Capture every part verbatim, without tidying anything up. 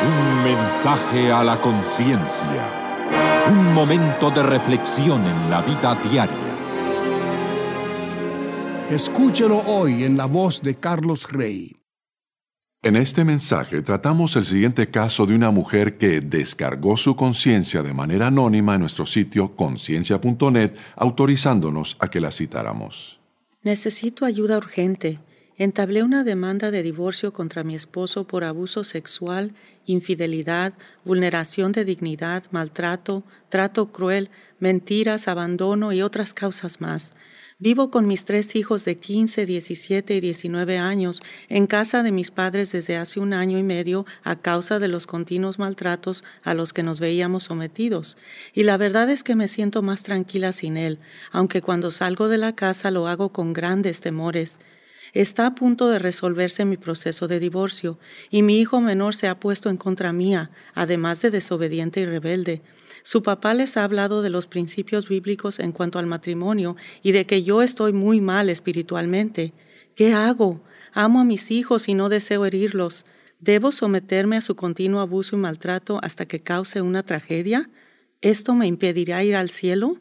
Un mensaje a la conciencia. Un momento de reflexión en la vida diaria. Escúchelo hoy en la voz de Carlos Rey. En este mensaje tratamos el siguiente caso de una mujer que descargó su conciencia de manera anónima en nuestro sitio conciencia punto net, autorizándonos a que la citáramos. Necesito ayuda urgente. Entablé una demanda de divorcio contra mi esposo por abuso sexual, infidelidad, vulneración de dignidad, maltrato, trato cruel, mentiras, abandono y otras causas más. Vivo con mis tres hijos de quince, diecisiete y diecinueve años en casa de mis padres desde hace un año y medio a causa de los continuos maltratos a los que nos veíamos sometidos. Y la verdad es que me siento más tranquila sin él, aunque cuando salgo de la casa lo hago con grandes temores. Está a punto de resolverse mi proceso de divorcio y mi hijo menor se ha puesto en contra mía, además de desobediente y rebelde. Su papá les ha hablado de los principios bíblicos en cuanto al matrimonio y de que yo estoy muy mal espiritualmente. ¿Qué hago? Amo a mis hijos y no deseo herirlos. ¿Debo someterme a su continuo abuso y maltrato hasta que cause una tragedia? ¿Esto me impedirá ir al cielo?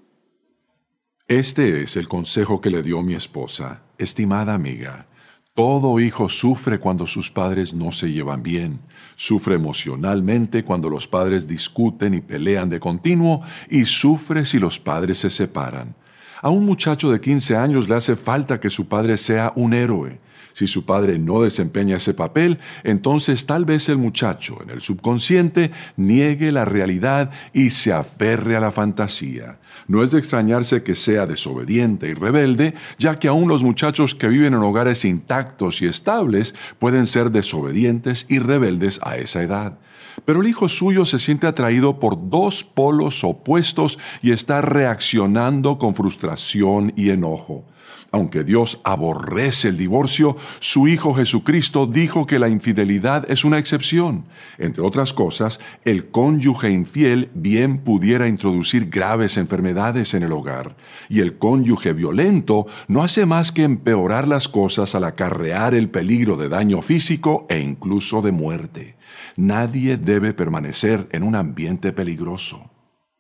Este es el consejo que le dio mi esposa. Estimada amiga, todo hijo sufre cuando sus padres no se llevan bien. Sufre emocionalmente cuando los padres discuten y pelean de continuo y sufre si los padres se separan. A un muchacho de quince años le hace falta que su padre sea un héroe. Si su padre no desempeña ese papel, entonces tal vez el muchacho, en el subconsciente, niegue la realidad y se aferre a la fantasía. No es de extrañarse que sea desobediente y rebelde, ya que aún los muchachos que viven en hogares intactos y estables pueden ser desobedientes y rebeldes a esa edad. Pero el hijo suyo se siente atraído por dos polos opuestos y está reaccionando con frustración y enojo. Aunque Dios aborrece el divorcio, su Hijo Jesucristo dijo que la infidelidad es una excepción. Entre otras cosas, el cónyuge infiel bien pudiera introducir graves enfermedades en el hogar, y el cónyuge violento no hace más que empeorar las cosas al acarrear el peligro de daño físico e incluso de muerte. Nadie debe permanecer en un ambiente peligroso.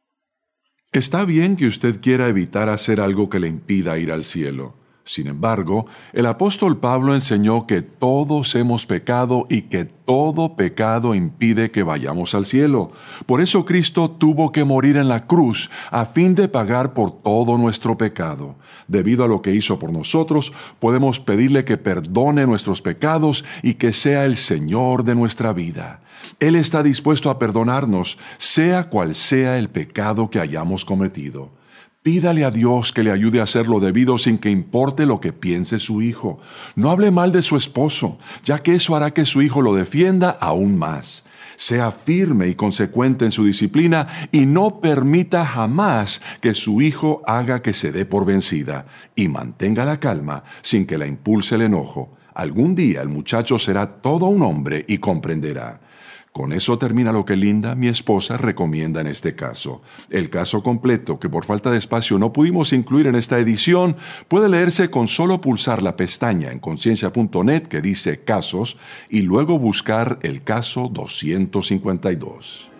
Está bien que usted quiera evitar hacer algo que le impida ir al cielo. Sin embargo, el apóstol Pablo enseñó que todos hemos pecado y que todo pecado impide que vayamos al cielo. Por eso Cristo tuvo que morir en la cruz a fin de pagar por todo nuestro pecado. Debido a lo que hizo por nosotros, podemos pedirle que perdone nuestros pecados y que sea el Señor de nuestra vida. Él está dispuesto a perdonarnos, sea cual sea el pecado que hayamos cometido. Pídale a Dios que le ayude a hacer lo debido sin que importe lo que piense su hijo. No hable mal de su esposo, ya que eso hará que su hijo lo defienda aún más. Sea firme y consecuente en su disciplina y no permita jamás que su hijo haga que se dé por vencida. Y mantenga la calma sin que la impulse el enojo. Algún día el muchacho será todo un hombre y comprenderá. Con eso termina lo que Linda, mi esposa, recomienda en este caso. El caso completo, que por falta de espacio no pudimos incluir en esta edición, puede leerse con solo pulsar la pestaña en conciencia punto net que dice Casos y luego buscar el caso doscientos cincuenta y dos.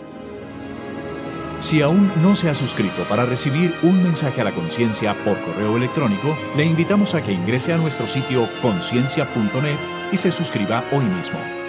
Si aún no se ha suscrito para recibir un mensaje a la conciencia por correo electrónico, le invitamos a que ingrese a nuestro sitio conciencia punto net y se suscriba hoy mismo.